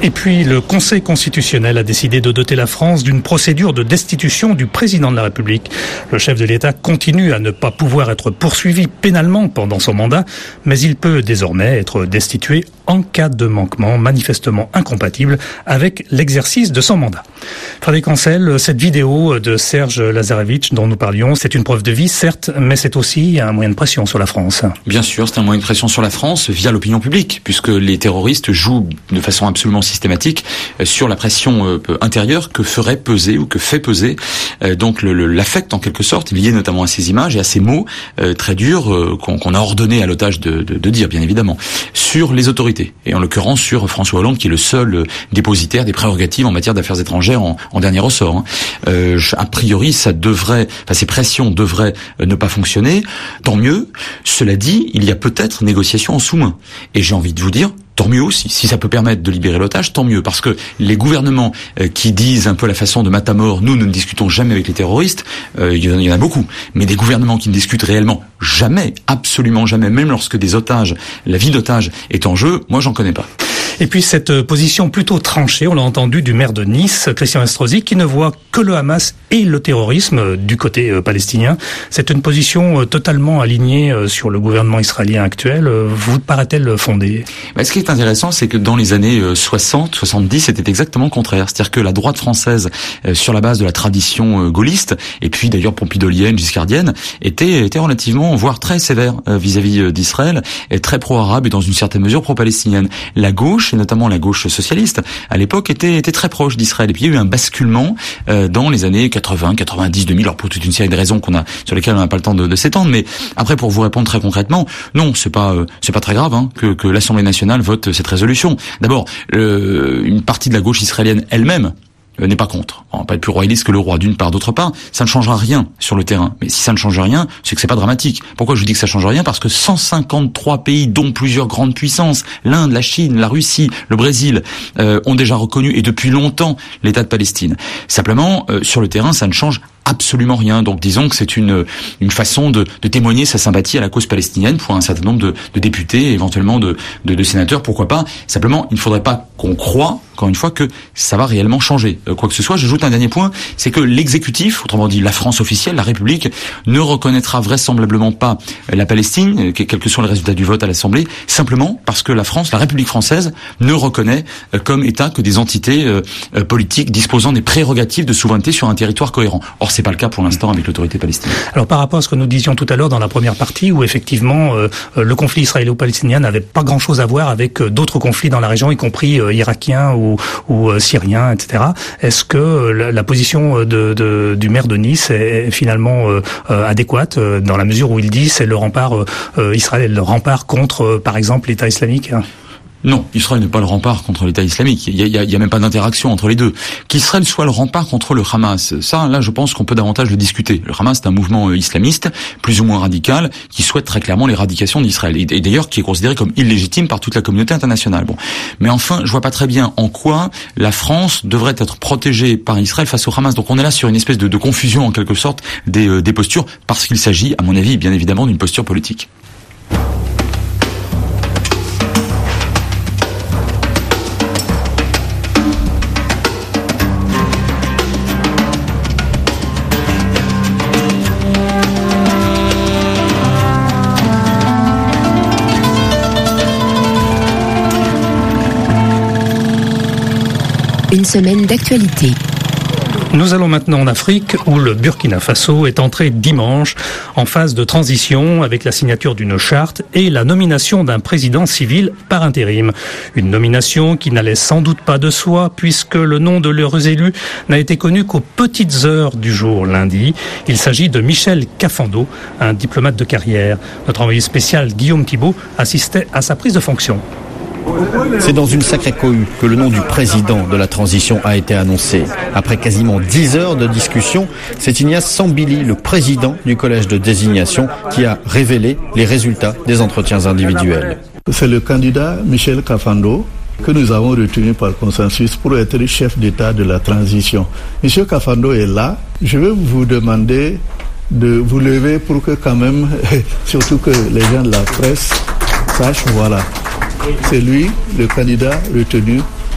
Speaker 2: Et puis, le Conseil constitutionnel a décidé de doter la France d'une procédure de destitution du président de la République. Le chef de l'État continue à ne pas pouvoir être poursuivi pénalement pendant son mandat, mais il peut désormais être destitué en cas de manquement manifestement incompatible avec l'exercice de son mandat. Frédéric Ancel, cette vidéo de Serge Lazarevitch dont nous parlions, c'est une preuve de vie, certes, mais c'est aussi un moyen de pression sur la France.
Speaker 3: Bien sûr, c'est un moyen de pression sur la France via l'opinion publique, puisque les terroristes jouent de façon absolument systématique sur la pression intérieure que ferait peser ou que fait peser donc le, le, l'affect en quelque sorte, lié notamment à ces images et à ces mots euh, très durs euh, qu'on, qu'on a ordonné à l'otage de, de, de dire, bien évidemment, sur les autorités, et en l'occurrence sur François Hollande, qui est le seul euh, dépositaire des prérogatives en matière d'affaires étrangères en, en dernier ressort. Hein. Euh, a priori, ça devrait, enfin, ces pressions devraient euh, ne pas fonctionner. Tant mieux. Cela dit, il y a peut-être négociation en sous-main. Et j'ai envie de vous dire, tant mieux aussi. Si ça peut permettre de libérer l'otage, tant mieux. Parce que les gouvernements euh, qui disent un peu la façon de Matamor, nous, nous ne discutons jamais avec les terroristes, euh, il y en a beaucoup. Mais des gouvernements qui ne discutent réellement jamais, absolument jamais, même lorsque des otages, la vie d'otage est en jeu, moi, j'en connais pas.
Speaker 2: Et puis cette position plutôt tranchée, on l'a entendu, du maire de Nice, Christian Estrosi, qui ne voit que le Hamas et le terrorisme du côté palestinien. C'est une position totalement alignée sur le gouvernement israélien actuel. Vous paraît-elle fondée ?
Speaker 3: Bah, ce qui est intéressant, c'est que dans les années soixante, soixante-dix, c'était exactement le contraire. C'est-à-dire que la droite française, sur la base de la tradition gaulliste, et puis d'ailleurs pompidolienne, giscardienne, était, était relativement, voire très sévère vis-à-vis d'Israël, et très pro-arabe et dans une certaine mesure pro-palestinienne. La gauche, et notamment la gauche socialiste, à l'époque était, était très proche d'Israël. Et puis il y a eu un basculement euh, dans les années quatre-vingts, quatre-vingt-dix, deux mille, alors pour toute une série de raisons qu'on a, sur lesquelles on n'a pas le temps de, de s'étendre. Mais après, pour vous répondre très concrètement, non, c'est pas, euh, c'est pas très grave hein, que, que l'Assemblée nationale vote cette résolution. D'abord, euh, une partie de la gauche israélienne elle-même n'est pas contre. On va pas être plus royaliste que le roi, d'une part. D'autre part, ça ne changera rien sur le terrain. Mais si ça ne change rien, c'est que c'est pas dramatique. Pourquoi je vous dis que ça change rien ? Parce que cent cinquante-trois pays, dont plusieurs grandes puissances, l'Inde, la Chine, la Russie, le Brésil, euh, ont déjà reconnu, et depuis longtemps, l'État de Palestine. Simplement, euh, sur le terrain, ça ne change absolument rien. Donc disons que c'est une une façon de, de témoigner sa sympathie à la cause palestinienne pour un certain nombre de, de députés, éventuellement de, de, de sénateurs, pourquoi pas. Simplement, il ne faudrait pas qu'on croie, encore une fois, que ça va réellement changer. Euh, quoi que ce soit, j'ajoute un dernier point, c'est que l'exécutif, autrement dit la France officielle, la République, ne reconnaîtra vraisemblablement pas la Palestine, quels que soient les résultats du vote à l'Assemblée, simplement parce que la France, la République française, ne reconnaît euh, comme État que des entités euh, euh, politiques disposant des prérogatives de souveraineté sur un territoire cohérent. Or, c'est pas le cas pour l'instant avec l'autorité palestinienne.
Speaker 2: Alors par rapport à ce que nous disions tout à l'heure dans la première partie, où effectivement euh, le conflit israélo-palestinien n'avait pas grand-chose à voir avec euh, d'autres conflits dans la région, y compris euh, irakiens ou, ou euh, syriens, et cetera. Est-ce que euh, la, la position de, de, du maire de Nice est, est finalement euh, euh, adéquate euh, dans la mesure où il dit c'est le rempart euh, Israël, le rempart contre, euh, par exemple, l'État islamique ?
Speaker 3: Non, Israël n'est pas le rempart contre l'État islamique. Il y a, il y a, il y a même pas d'interaction entre les deux. Qu'Israël soit le rempart contre le Hamas, ça, là, je pense qu'on peut davantage le discuter. Le Hamas, c'est un mouvement islamiste, plus ou moins radical, qui souhaite très clairement l'éradication d'Israël. Et, et d'ailleurs, qui est considéré comme illégitime par toute la communauté internationale. Bon. Mais enfin, je vois pas très bien en quoi la France devrait être protégée par Israël face au Hamas. Donc on est là sur une espèce de, de confusion, en quelque sorte, des, euh, des postures, parce qu'il s'agit, à mon avis, bien évidemment, d'une posture politique.
Speaker 1: Une semaine d'actualité.
Speaker 2: Nous allons maintenant en Afrique où le Burkina Faso est entré dimanche en phase de transition avec la signature d'une charte et la nomination d'un président civil par intérim. Une nomination qui n'allait sans doute pas de soi puisque le nom de leurs élus n'a été connu qu'aux petites heures du jour lundi. Il s'agit de Michel Kafando, un diplomate de carrière. Notre envoyé spécial Guillaume Thibault assistait à sa prise de fonction.
Speaker 19: C'est dans une sacrée cohue que le nom du président de la transition a été annoncé. Après quasiment dix heures de discussion, c'est Ignace Sambili, le président du collège de désignation, qui a révélé les résultats des entretiens individuels.
Speaker 20: C'est le candidat Michel Kafando que nous avons retenu par consensus pour être le chef d'État de la transition. Monsieur Kafando est là. Je vais vous demander de vous lever pour que quand même, surtout que les gens de la presse sachent, voilà. C'est lui, le candidat retenu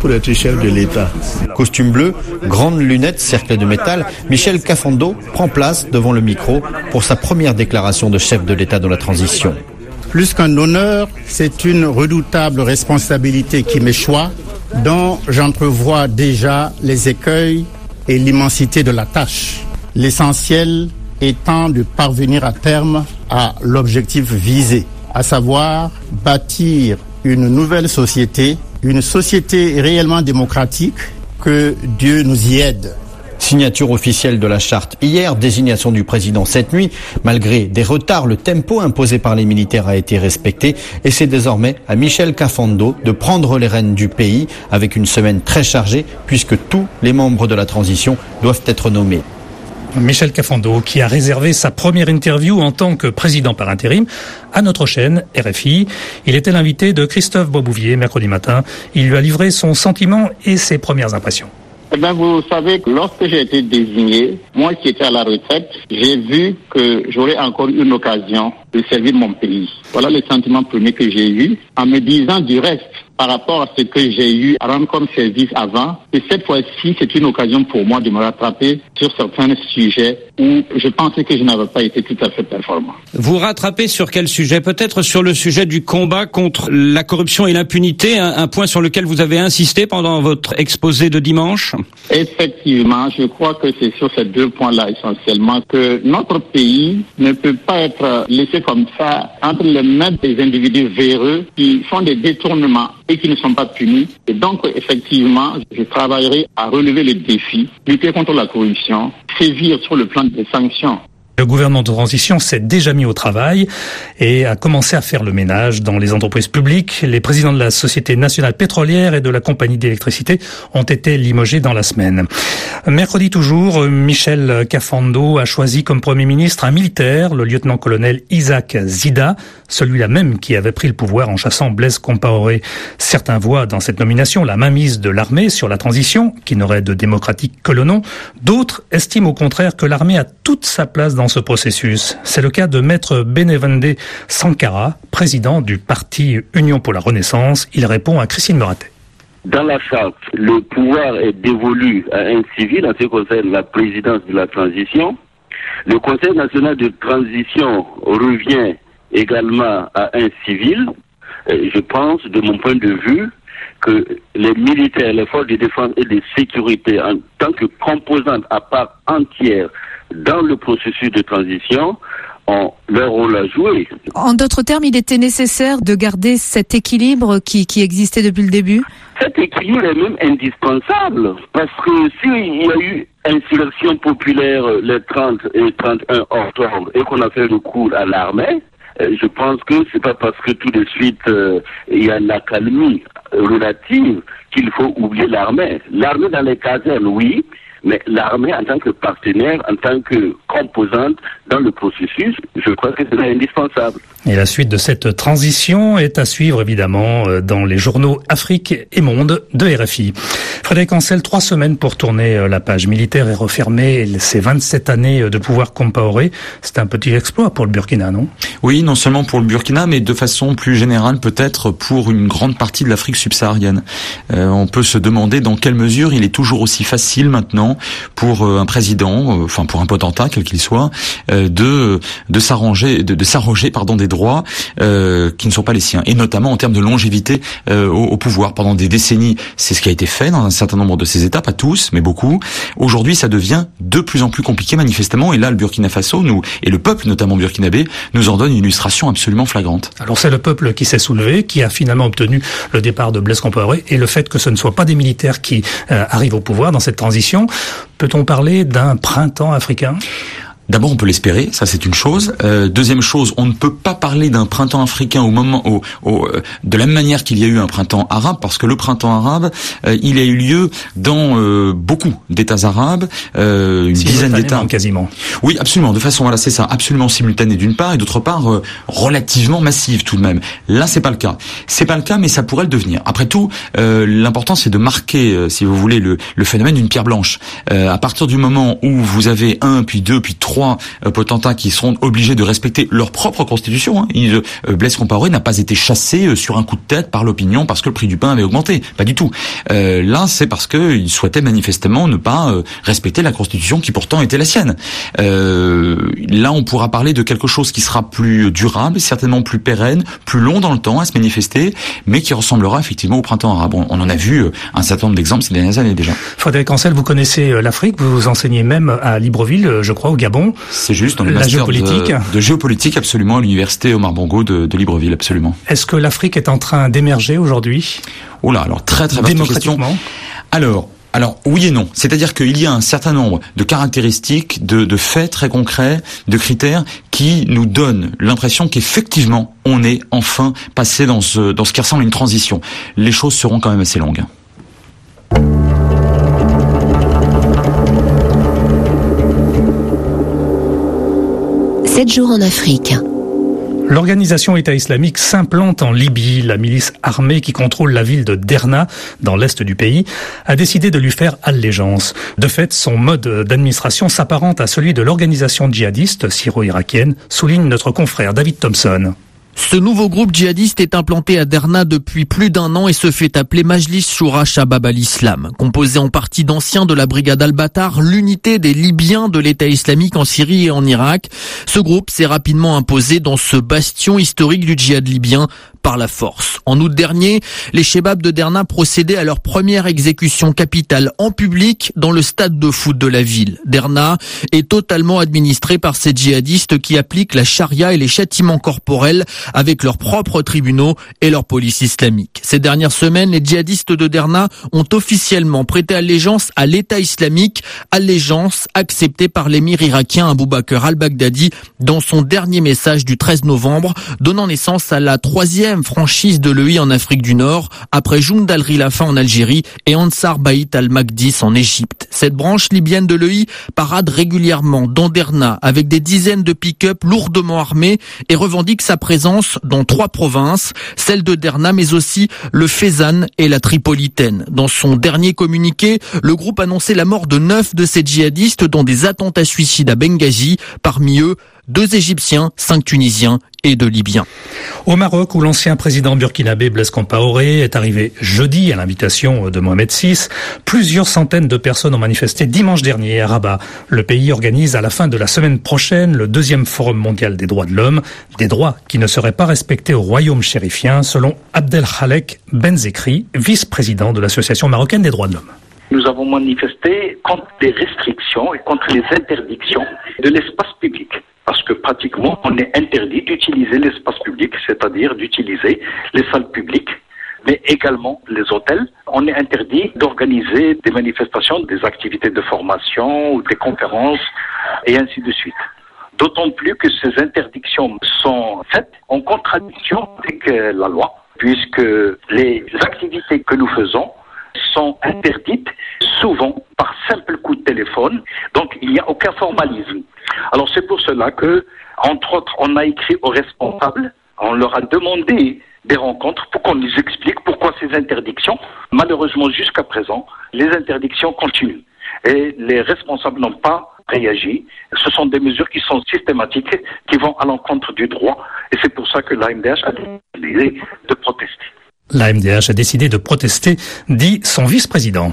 Speaker 20: pour être chef de l'État.
Speaker 19: Costume bleu, grandes lunettes, cercle de métal, Michel Kafando prend place devant le micro pour sa première déclaration de chef de l'État de la transition.
Speaker 21: Plus qu'un honneur, c'est une redoutable responsabilité qui m'échoit, dont j'entrevois déjà les écueils et l'immensité de la tâche. L'essentiel étant de parvenir à terme à l'objectif visé, à savoir bâtir une nouvelle société, une société réellement démocratique, que Dieu nous y aide.
Speaker 19: Signature officielle de la charte hier, désignation du président cette nuit. Malgré des retards, le tempo imposé par les militaires a été respecté et c'est désormais à Michel Kafando de prendre les rênes du pays avec une semaine très chargée puisque tous les membres de la transition doivent être nommés.
Speaker 2: Michel Kafando qui a réservé sa première interview en tant que président par intérim à notre chaîne R F I. Il était l'invité de Christophe Boisbouvier mercredi matin. Il lui a livré son sentiment et ses premières impressions.
Speaker 21: Eh bien, vous savez que lorsque j'ai été désigné, moi qui étais à la retraite, j'ai vu que j'aurais encore une occasion de servir mon pays. Voilà le sentiment premier que j'ai eu en me disant du reste par rapport à ce que j'ai eu à rendre comme service avant. Et cette fois-ci, c'est une occasion pour moi de me rattraper sur certains sujets où je pensais que je n'avais pas été tout à fait performant.
Speaker 22: Vous rattrapez sur quel sujet? Peut-être sur le sujet du combat contre la corruption et l'impunité, un, un point sur lequel vous avez insisté pendant votre exposé de dimanche?
Speaker 21: Effectivement, je crois que c'est sur ces deux points-là essentiellement que notre pays ne peut pas être laissé comme ça entre les mains des individus véreux qui font des détournements et qui ne sont pas punis. Et donc, effectivement, je travaillerai à relever les défis, lutter contre la corruption, sévir sur le plan des sanctions.
Speaker 2: Le gouvernement de transition s'est déjà mis au travail et a commencé à faire le ménage dans les entreprises publiques. Les présidents de la Société nationale pétrolière et de la compagnie d'électricité ont été limogés dans la semaine. Mercredi toujours, Michel Kafando a choisi comme Premier ministre un militaire, le lieutenant-colonel Isaac Zida, celui-là même qui avait pris le pouvoir en chassant Blaise Compaoré. Certains voient dans cette nomination la mainmise de l'armée sur la transition, qui n'aurait de démocratique que le nom. D'autres estiment au contraire que l'armée a toute sa place dans ce processus. C'est le cas de Maître Benevende Sankara, président du parti Union pour la Renaissance. Il répond à Christine Moratet.
Speaker 23: Dans la charte, le pouvoir est dévolu à un civil en ce qui concerne la présidence de la transition. Le Conseil national de transition revient également à un civil. Et je pense, de mon point de vue, que les militaires, les forces de défense et de sécurité, en tant que composantes à part entière dans le processus de transition, ont leur rôle à jouer.
Speaker 24: En d'autres termes, il était nécessaire de garder cet équilibre qui, qui existait depuis le début?
Speaker 23: Cet équilibre est même indispensable, parce que s'il y a eu insurrection populaire les trente et trente et un octobre et qu'on a fait recours à l'armée, je pense que c'est pas parce que tout de suite euh, il y a l'accalmie relative qu'il faut oublier l'armée. L'armée dans les casernes, oui, mais l'armée en tant que partenaire, en tant que composante dans le processus, je crois que c'est indispensable.
Speaker 2: Et la suite de cette transition est à suivre évidemment dans les journaux Afrique et Monde de R F I. Frédéric Ancel, trois semaines pour tourner la page militaire et refermer ces vingt-sept années de pouvoir Compaoré. C'est un petit exploit pour le Burkina, non?
Speaker 3: Oui, non seulement pour le Burkina, mais de façon plus générale peut-être pour une grande partie de l'Afrique subsaharienne. Euh, on peut se demander dans quelle mesure il est toujours aussi facile maintenant pour un président, euh, enfin pour un potentat quel qu'il soit, euh, de de s'arranger, de, de s'arroger pardon des droits euh, qui ne sont pas les siens, et notamment en termes de longévité euh, au, au pouvoir. Pendant des décennies, c'est ce qui a été fait dans un certain nombre de ces États, pas tous, mais beaucoup. Aujourd'hui, ça devient de plus en plus compliqué manifestement, et là, le Burkina Faso, nous et le peuple, notamment burkinabé, nous en donne une illustration absolument flagrante.
Speaker 2: Alors c'est le peuple qui s'est soulevé, qui a finalement obtenu le départ de Blaise Compaoré, et le fait que ce ne soit pas des militaires qui euh, arrivent au pouvoir dans cette transition. Peut-on parler d'un printemps africain ?
Speaker 3: D'abord, on peut l'espérer, ça c'est une chose. Euh, deuxième chose, on ne peut pas parler d'un printemps africain au moment, au, au, de la même manière qu'il y a eu un printemps arabe, parce que le printemps arabe, euh, il a eu lieu dans euh, beaucoup d'États arabes, euh, une dizaine d'États
Speaker 2: quasiment.
Speaker 3: Oui, absolument. De façon, voilà, c'est ça, absolument simultanée d'une part, et d'autre part euh, relativement massive tout de même. Là, c'est pas le cas. C'est pas le cas, mais ça pourrait le devenir. Après tout, euh, l'important c'est de marquer, euh, si vous voulez, le, le phénomène d'une pierre blanche. Euh, à partir du moment où vous avez un, puis deux, puis trois trois euh, potentats qui seront obligés de respecter leur propre constitution. Hein. Il, euh, Blaise Compaoré n'a pas été chassé euh, sur un coup de tête par l'opinion parce que le prix du pain avait augmenté. Pas du tout. Euh, là, c'est parce qu'il souhaitait manifestement ne pas euh, respecter la constitution qui pourtant était la sienne. Euh, là, on pourra parler de quelque chose qui sera plus durable, certainement plus pérenne, plus long dans le temps à se manifester, mais qui ressemblera effectivement au printemps arabe. On en a vu un certain nombre d'exemples ces dernières années déjà.
Speaker 2: Frédéric Ancel, vous connaissez l'Afrique, vous enseignez même à Libreville, je crois, au Gabon.
Speaker 3: C'est juste, dans le
Speaker 2: la
Speaker 3: master
Speaker 2: géopolitique.
Speaker 3: De, de géopolitique, absolument, à l'université Omar Bongo de, de Libreville, absolument.
Speaker 2: Est-ce que l'Afrique est en train d'émerger aujourd'hui?
Speaker 3: Oh là, alors très très vaste question. Alors, Alors oui et non, c'est-à-dire qu'il y a un certain nombre de caractéristiques, de, de faits très concrets, de critères qui nous donnent l'impression qu'effectivement on est enfin passé dans ce, dans ce qui ressemble à une transition. Les choses seront quand même assez longues.
Speaker 1: Sept jours en Afrique.
Speaker 2: L'organisation État islamique s'implante en Libye. La milice armée qui contrôle la ville de Derna, dans l'est du pays, a décidé de lui faire allégeance. De fait, son mode d'administration s'apparente à celui de l'organisation djihadiste syro-irakienne, souligne notre confrère David Thompson.
Speaker 4: Ce nouveau groupe djihadiste est implanté à Derna depuis plus d'un an et se fait appeler Majlis Shura Shabab al-Islam. Composé en partie d'anciens de la brigade Al-Batar, l'unité des Libyens de l'État islamique en Syrie et en Irak, ce groupe s'est rapidement imposé dans ce bastion historique du djihad libyen par la force. En août dernier, les Chebabs de Derna procédaient à leur première exécution capitale en public dans le stade de foot de la ville. Derna est totalement administré par ces djihadistes qui appliquent la charia et les châtiments corporels avec leurs propres tribunaux et leur police islamique. Ces dernières semaines, les djihadistes de Derna ont officiellement prêté allégeance à l'État islamique, allégeance acceptée par l'émir irakien Abou Bakr al-Baghdadi dans son dernier message du treize novembre, donnant naissance à la troisième franchise de l'E I en Afrique du Nord, après Jund al-Rilafa en Algérie et Ansar Baït al-Maqdis en Égypte. Cette branche libyenne de l'E I parade régulièrement dans Derna avec des dizaines de pick-up lourdement armés et revendique sa présence dans trois provinces, celle de Derna mais aussi le Fezzan et la Tripolitaine. Dans son dernier communiqué, le groupe annonçait la mort de neuf de ses djihadistes dans des attentats suicides à Benghazi, parmi eux deux Égyptiens, cinq Tunisiens et deux Libyens.
Speaker 2: Au Maroc, où l'ancien président burkinabé Blaise Compaoré est arrivé jeudi à l'invitation de Mohamed six, plusieurs centaines de personnes ont manifesté dimanche dernier à Rabat. Le pays organise à la fin de la semaine prochaine le deuxième forum mondial des droits de l'homme, des droits qui ne seraient pas respectés au royaume chérifien, selon Abdelkhalek Benzekri, vice-président de l'Association marocaine des droits de l'homme.
Speaker 5: Nous avons manifesté contre les restrictions et contre les interdictions de l'espace public. Parce que pratiquement, on est interdit d'utiliser l'espace public, c'est-à-dire d'utiliser les salles publiques, mais également les hôtels. On est interdit d'organiser des manifestations, des activités de formation ou des conférences, et ainsi de suite. D'autant plus que ces interdictions sont faites en contradiction avec la loi, puisque les activités que nous faisons sont interdites souvent par simple coup de téléphone, donc il n'y a aucun formalisme. Alors c'est pour cela que, entre autres, on a écrit aux responsables, on leur a demandé des rencontres pour qu'on nous explique pourquoi ces interdictions. Malheureusement, jusqu'à présent, les interdictions continuent et les responsables n'ont pas réagi. Ce sont des mesures qui sont systématiques, qui vont à l'encontre du droit et c'est pour ça que l'A M D H a décidé de protester.
Speaker 2: L'A M D H a décidé de protester, dit son vice-président.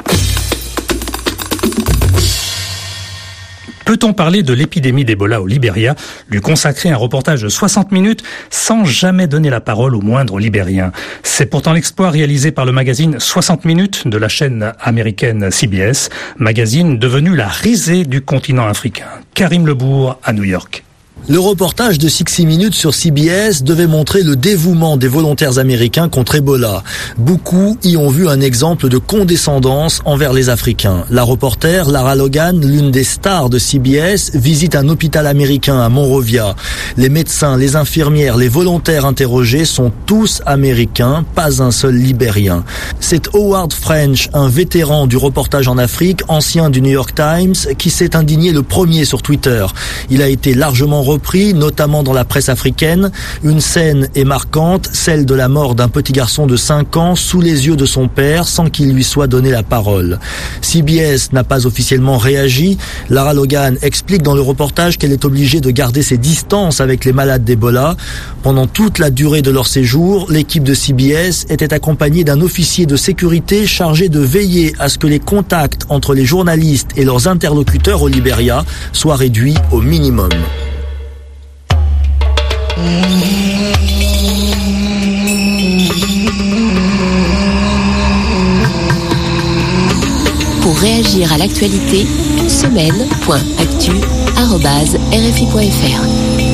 Speaker 2: Peut-on parler de l'épidémie d'Ebola au Libéria, lui consacrer un reportage de soixante minutes sans jamais donner la parole au moindre Libérien? C'est pourtant l'exploit réalisé par le magazine soixante minutes de la chaîne américaine C B S, magazine devenu la risée du continent africain. Karim Lebourg à New York.
Speaker 7: Le reportage de soixante minutes sur C B S devait montrer le dévouement des volontaires américains contre Ebola. Beaucoup y ont vu un exemple de condescendance envers les Africains. La reporter Lara Logan, l'une des stars de C B S, visite un hôpital américain à Monrovia. Les médecins, les infirmières, les volontaires interrogés sont tous américains, pas un seul libérien. C'est Howard French, un vétéran du reportage en Afrique, ancien du New York Times, qui s'est indigné le premier sur Twitter. Il a été largement repris, notamment dans la presse africaine. Une scène est marquante, celle de la mort d'un petit garçon de cinq ans sous les yeux de son père sans qu'il lui soit donné la parole. C B S n'a pas officiellement réagi. Lara Logan explique dans le reportage qu'elle est obligée de garder ses distances avec les malades d'Ebola. Pendant toute la durée de leur séjour, l'équipe de C B S était accompagnée d'un officier de sécurité chargé de veiller à ce que les contacts entre les journalistes et leurs interlocuteurs au Libéria soient réduits au minimum.
Speaker 1: Pour réagir à l'actualité, une semaine point actu arobase r f i point f r.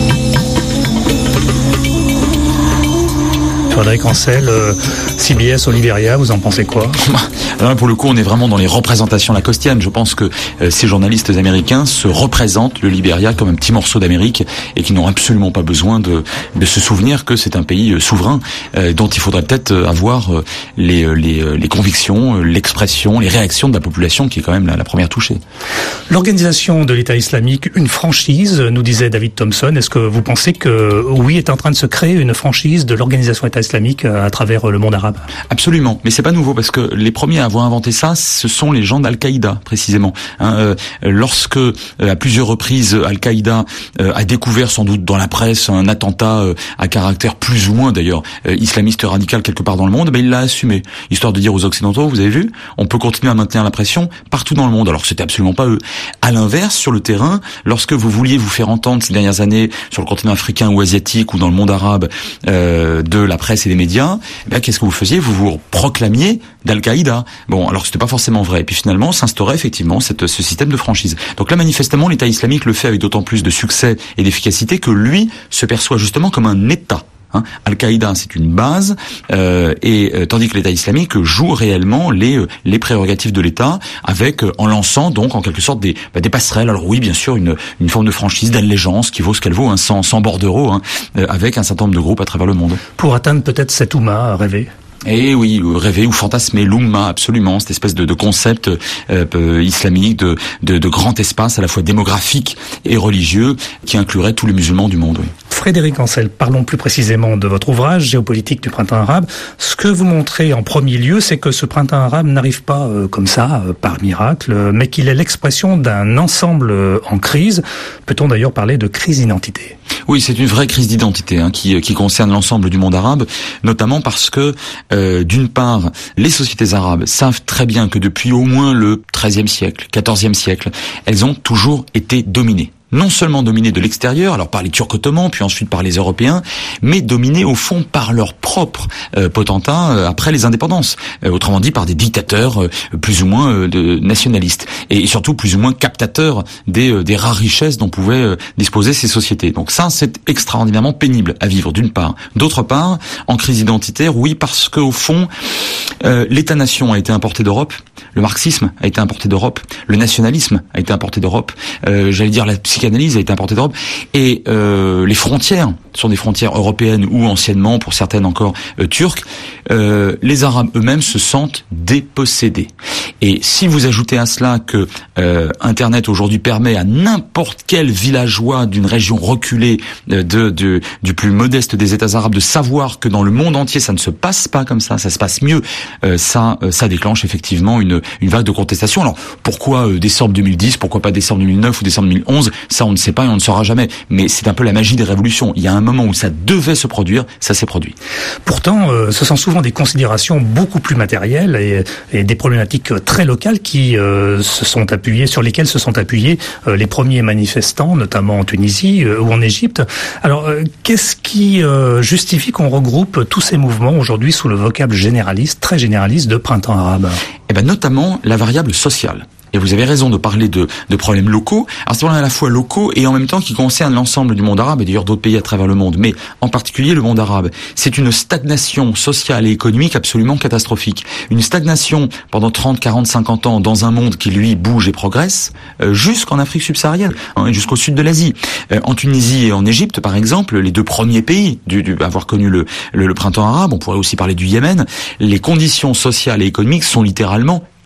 Speaker 2: Frédéric Ancel, euh, C B S au Libéria, vous en pensez quoi?
Speaker 3: Alors pour le coup, on est vraiment dans les représentations lacostiennes. Je pense que euh, ces journalistes américains se représentent le Libéria comme un petit morceau d'Amérique et qui n'ont absolument pas besoin de, de se souvenir que c'est un pays euh, souverain euh, dont il faudrait peut-être euh, avoir euh, les, les, euh, les convictions, euh, l'expression, les réactions de la population qui est quand même la, la première touchée.
Speaker 2: L'organisation de l'État islamique, une franchise, nous disait David Thompson. Est-ce que vous pensez que oui, est en train de se créer une franchise de l'organisation État islamique à travers le monde arabe?
Speaker 3: Absolument, mais c'est pas nouveau parce que les premiers à avoir inventé ça, ce sont les gens d'Al-Qaïda précisément. Hein, euh, lorsque euh, à plusieurs reprises Al-Qaïda euh, a découvert sans doute dans la presse un attentat euh, à caractère plus ou moins d'ailleurs euh, islamiste radical quelque part dans le monde, ben il l'a assumé, histoire de dire aux Occidentaux, vous avez vu, on peut continuer à maintenir la pression partout dans le monde. Alors c'était absolument pas eux. À l'inverse, sur le terrain, lorsque vous vouliez vous faire entendre ces dernières années sur le continent africain ou asiatique ou dans le monde arabe euh, de la presse et des médias, ben, qu'est-ce que vous faisiez? Vous vous proclamiez d'Al-Qaïda. Bon, alors c'était pas forcément vrai. Et puis finalement, s'instaurait effectivement cette, ce système de franchise. Donc là, manifestement, l'État islamique le fait avec d'autant plus de succès et d'efficacité que lui se perçoit justement comme un État. Hein, Al-Qaïda, c'est une base, euh, et euh, tandis que l'État islamique joue réellement les euh, les prérogatives de l'État, avec euh, en lançant donc en quelque sorte des bah, des passerelles. Alors oui, bien sûr, une une forme de franchise, d'allégeance qui vaut ce qu'elle vaut, hein, sans sans bordereaux, hein, euh, avec un certain nombre de groupes à travers le monde.
Speaker 2: Pour atteindre peut-être cette Oumma rêvée.
Speaker 3: Et oui, rêver ou fantasmer l'Oumma, absolument, cette espèce de, de concept euh, islamique de, de, de grand espace à la fois démographique et religieux qui inclurait tous les musulmans du monde. Oui.
Speaker 2: Frédéric Ancel, parlons plus précisément de votre ouvrage Géopolitique du printemps arabe. Ce que vous montrez en premier lieu, c'est que ce printemps arabe n'arrive pas euh, comme ça, euh, par miracle, euh, mais qu'il est l'expression d'un ensemble euh, en crise. Peut-on d'ailleurs parler de crise d'identité?
Speaker 3: Oui, c'est une vraie crise d'identité hein, qui, qui concerne l'ensemble du monde arabe, notamment parce que, euh, d'une part, les sociétés arabes savent très bien que depuis au moins le treizième siècle, quatorzième siècle, elles ont toujours été dominées. Non seulement dominées de l'extérieur, alors par les Turcs ottomans, puis ensuite par les Européens, mais dominées au fond par leurs propres euh, potentats euh, après les indépendances. Euh, autrement dit, par des dictateurs euh, plus ou moins euh, de, nationalistes, et, et surtout plus ou moins captateurs des, euh, des rares richesses dont pouvaient euh, disposer ces sociétés. Donc ça, c'est extraordinairement pénible à vivre, d'une part. D'autre part, en crise identitaire, oui, parce qu'au fond, euh, l'État-nation a été importé d'Europe, le marxisme a été importé d'Europe, le nationalisme a été importé d'Europe, euh, j'allais dire la psychanalyse a été importée d'Europe, et euh, les frontières sont des frontières européennes ou anciennement, pour certaines encore, euh, turques. Euh, les Arabes eux-mêmes se sentent dépossédés. Et si vous ajoutez à cela que euh, Internet aujourd'hui permet à n'importe quel villageois d'une région reculée euh, de, de du plus modeste des États arabes de savoir que dans le monde entier ça ne se passe pas comme ça, ça se passe mieux, euh, ça euh, ça déclenche effectivement une une vague de contestation. Alors pourquoi euh, décembre deux mille dix, pourquoi pas décembre deux mille neuf ou décembre deux mille onze? Ça on ne sait pas et on ne saura jamais. Mais c'est un peu la magie des révolutions. Il y a un moment où ça devait se produire, ça s'est produit.
Speaker 2: Pourtant, euh, ce sont souvent des considérations beaucoup plus matérielles et, et des problématiques très locales qui euh, se sont appuyées, sur lesquelles se sont appuyés euh, les premiers manifestants, notamment en Tunisie euh, ou en Égypte. Alors, euh, qu'est-ce qui euh, justifie qu'on regroupe tous ces mouvements aujourd'hui sous le vocable généraliste, très généraliste, de printemps arabe?
Speaker 3: Eh ben, notamment la variable sociale. Et vous avez raison de parler de, de problèmes locaux. Alors c'est à la fois locaux et en même temps qui concernent l'ensemble du monde arabe et d'ailleurs d'autres pays à travers le monde. Mais en particulier le monde arabe. C'est une stagnation sociale et économique absolument catastrophique. Une stagnation pendant trente, quarante, cinquante ans dans un monde qui lui bouge et progresse, euh, jusqu'en Afrique subsaharienne, hein, jusqu'au sud de l'Asie. Euh, en Tunisie et en Égypte par exemple, les deux premiers pays du, du avoir connu le, le, le printemps arabe, on pourrait aussi parler du Yémen, les conditions sociales et économiques sont littéralement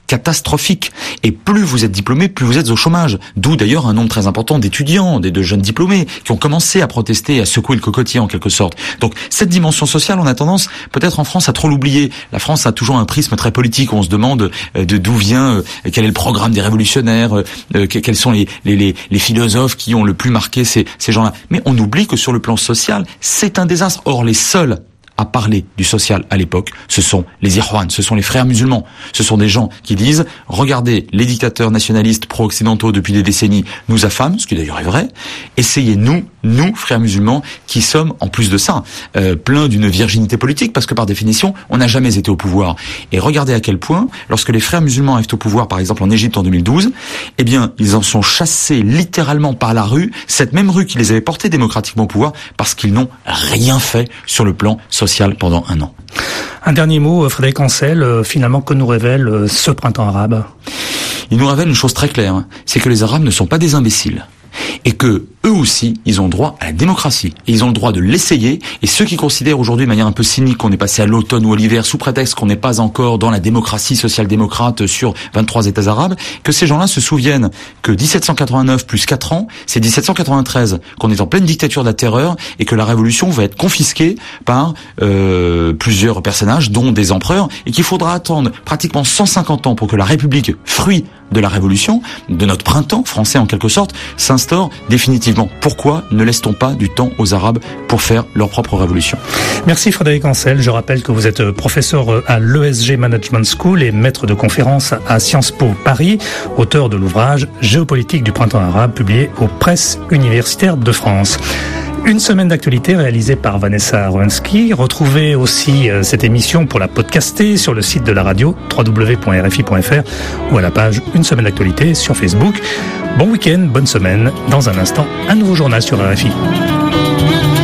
Speaker 3: catastrophique. Et plus vous êtes diplômé, plus vous êtes au chômage. D'où d'ailleurs un nombre très important d'étudiants, des de jeunes diplômés, qui ont commencé à protester, à secouer le cocotier en quelque sorte. Donc cette dimension sociale, on a tendance peut-être en France à trop l'oublier. La France a toujours un prisme très politique où on se demande euh, de d'où vient, euh, quel est le programme des révolutionnaires, euh, quels sont les, les, les, les philosophes qui ont le plus marqué ces, ces gens-là. Mais on oublie que sur le plan social, c'est un désastre. Or, les seuls à parler du social à l'époque, ce sont les Irwan, ce sont les frères musulmans. Ce sont des gens qui disent, regardez, les dictateurs nationalistes pro-occidentaux depuis des décennies nous affament, ce qui d'ailleurs est vrai, essayez nous, nous, frères musulmans, qui sommes, en plus de ça, euh, pleins d'une virginité politique, parce que par définition, on n'a jamais été au pouvoir. Et regardez à quel point, lorsque les frères musulmans arrivent au pouvoir, par exemple en Égypte en deux mille douze, eh bien, ils en sont chassés littéralement par la rue, cette même rue qui les avait portés démocratiquement au pouvoir, parce qu'ils n'ont rien fait sur le plan social pendant un an.
Speaker 2: Un dernier mot, Frédéric Ancel, euh, finalement, que nous révèle euh, ce printemps arabe?
Speaker 3: Il nous révèle une chose très claire, c'est que les Arabes ne sont pas des imbéciles. Et que eux aussi, ils ont droit à la démocratie. Et ils ont le droit de l'essayer. Et ceux qui considèrent aujourd'hui de manière un peu cynique qu'on est passé à l'automne ou à l'hiver sous prétexte qu'on n'est pas encore dans la démocratie social-démocrate sur vingt-trois États arabes, que ces gens-là se souviennent que dix-sept cent quatre-vingt-neuf plus quatre ans, c'est dix-sept cent quatre-vingt-treize, qu'on est en pleine dictature de la terreur et que la révolution va être confisquée par euh, plusieurs personnages, dont des empereurs, et qu'il faudra attendre pratiquement cent cinquante ans pour que la République, fruit de la révolution, de notre printemps français en quelque sorte, s'instaure définitivement. Pourquoi ne laisse-t-on pas du temps aux Arabes pour faire leur propre révolution?
Speaker 2: Merci Frédéric Ancel. Je rappelle que vous êtes professeur à l'E S G Management School et maître de conférences à Sciences Po Paris, auteur de l'ouvrage Géopolitique du printemps arabe, publié aux Presses universitaires de France. Une semaine d'actualité réalisée par Vanessa Rowensky. Retrouvez aussi euh, cette émission pour la podcaster sur le site de la radio w w w point r f i point f r ou à la page Une semaine d'actualité sur Facebook. Bon week-end, bonne semaine. Dans un instant, un nouveau journal sur R F I.